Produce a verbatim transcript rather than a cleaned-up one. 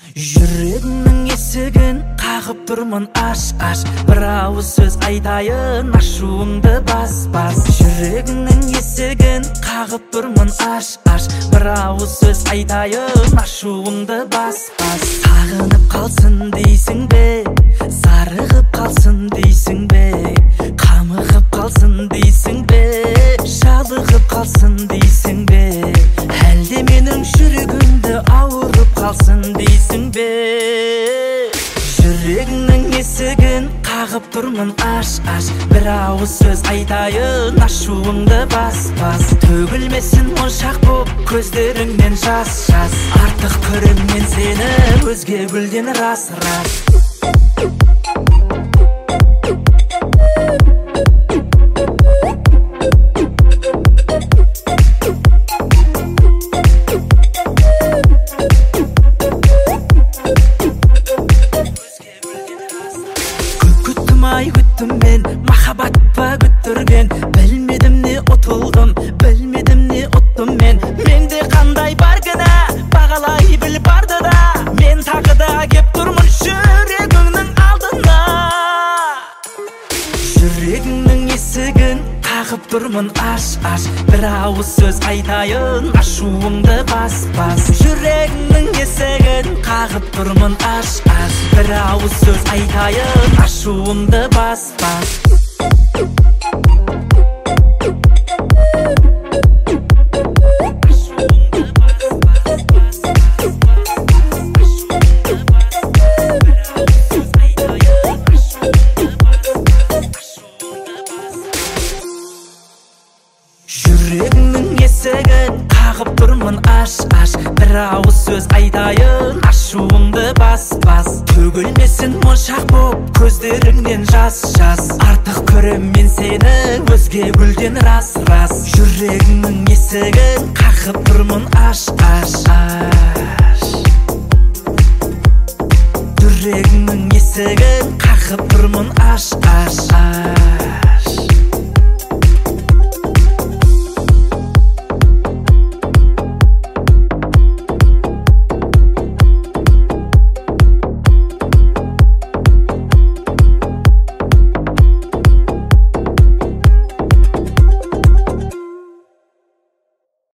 Жүрегімнің есігін қағып тұрмын, аш, аш. Бір ауыз сөз айтайын, ашуыңды бас, бас. Жүрегімнің есігін қағып тұрмын, аш, аш. Бір ауыз сөз айтайын, ашуыңды бас, бас. Сағынып қалсын дейсің бе, сарығып қалсын дейсің бе, қамығып қалсын дейсің бе, жалығып қалсын дейсің бе, әлде менің жүрегімді ауырып қалсын дейсің бе? Жүрегіңнің есігін қағып тұрмын, аш, аш. Бір ауыз сөз айтайын, ашуыңды бас, бас. Төгілмесін моншақ боп көздеріңнен жас, жас. Артық көрем мен сені өзге гүлден, рас, рас. Ай күттім мен, махаббат па күттірген. Білмедім не ұтылдым, білмедім не ұттым мен. Менде қандай бар кінә, бағалай біл барды да. Мен тағы да кеп тұрмын жүрегіңнің алдына. Жүрегіңнің есігін қағып тұрмын, аш, аш. Бір ауыз сөз айтайын, ашуыңды бас, бас. Жүрегіңнің есігін қағып тұрмын, аш, аш. Бір ауыз сөз айтайын, ашуыңды бас, бас. Жүрегіңнің есігін қағып тұрмын, аш, аш. Бір ауыз сөз айтайын, ашуыңды бас, бас. Төгілмесін моншақ боп көздеріңнен жас, жас. Артық көрем мен сені өзге гүлден, рас, рас. Жүрегіңнің есігін қағып тұрмын, аш, аш, аш. Жүрегіңнің есігін қағып тұрмын, аш, аш, аш.